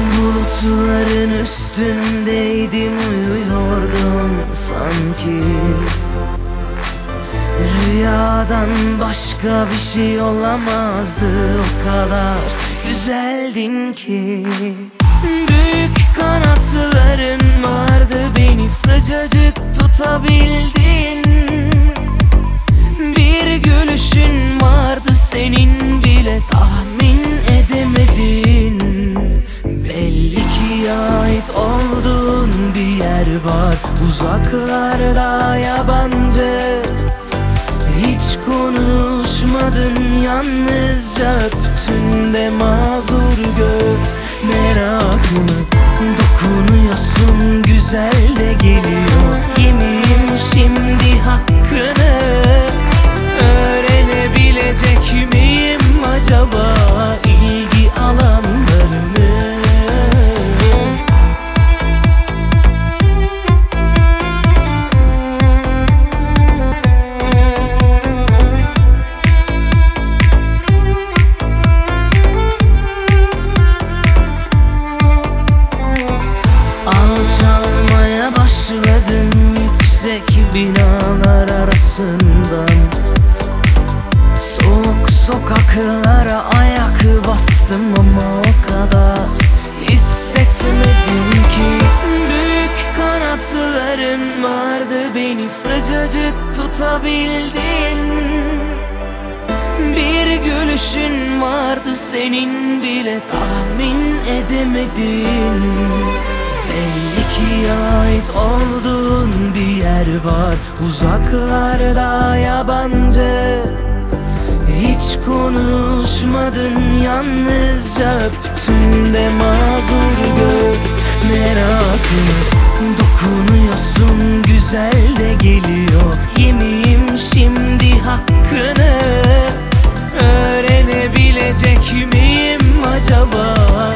Bulutların üstündeydim, uyuyordum sanki. Rüyadan başka bir şey olamazdı, o kadar güzeldin ki. Büyük kanatların vardı, beni sıcacık tutabildin. Bir gülüşün vardı, senin bile tahmin edemedin. Belli ki ait olduğun bir yer var, uzaklarda, yabancı. Hiç konuşmadın, yalnızca öptün de mazur gör merakımı. Dokunuyorsun, güzel de geliyor. Yemeyeyim şimdi hakkını, öğrenebilecek miyim acaba ilgi alanlarını? Alçalmaya başladım yüksek binalar arasından. Soğuk sokaklara ayak bastım ama o kadar hissetmedim ki. Büyük kanatların vardı, beni sıcacık tutabildin. Bir gülüşün vardı, senin bile tahmin edemedin. Belli ki ait olduğun bir yer var, uzaklarda, yabancı. Hiç konuşmadın, yalnızca öptün de mazur gör merakımı. Dokunuyorsun, güzel de geliyor. Yemeyeyim şimdi hakkını, öğrenebilecek miyim acaba